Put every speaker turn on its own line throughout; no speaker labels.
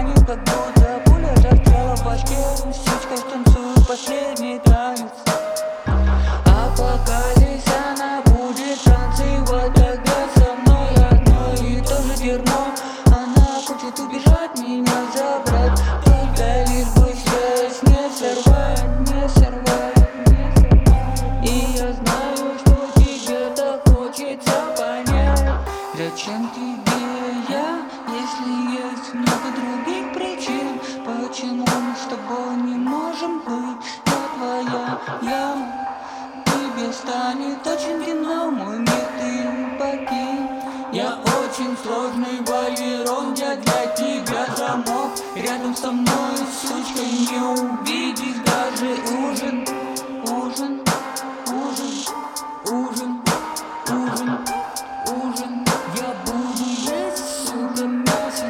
тянет, как будто пуля застряла в башке. С сучкой станцует последний танец. А пока здесь она будет танцевать тогда со мной одно и то же дерьмо. Она хочет убежать, меня забрать, только лишь бы связь не сорвать, не сорвать, не сорвать. И я знаю, что тебе так хочется понять, зачем тебе я, если есть много других причин. Почему мы с тобой не можем быть? Я твоя, тебе станет очень темно, мой мир ты покинь. Я очень сложный балерон, я для тебя замок. Рядом со мной, сучкой, не увидишь даже ужин. Ужин, ужин, ужин, ужин, ужин. Я буду есть, сука, мясо.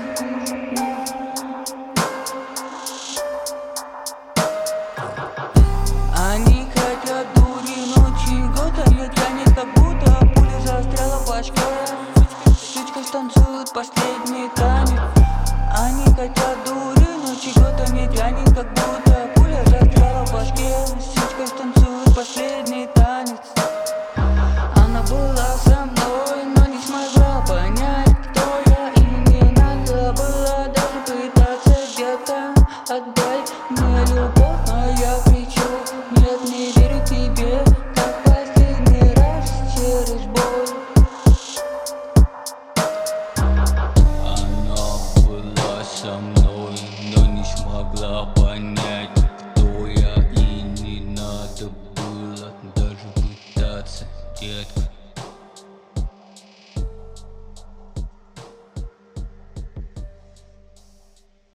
Они хотят дури, но чего-то ее тянет, как будто пуля застряла в башке. Сучка станцует последний танец. Они хотят дури, но чего-то не тянет, как будто пуля застряла в башке. Сучка станцует последний танец. Она была со мной, но не смогла понять, кто я, и не надо было даже пытаться где-то. Отдай мне любовь, но я кричу: нет, не верю тебе, как последний раз через боль.
Она была со мной, но не смогла понять, кто я, и не надо было даже пытаться, детка.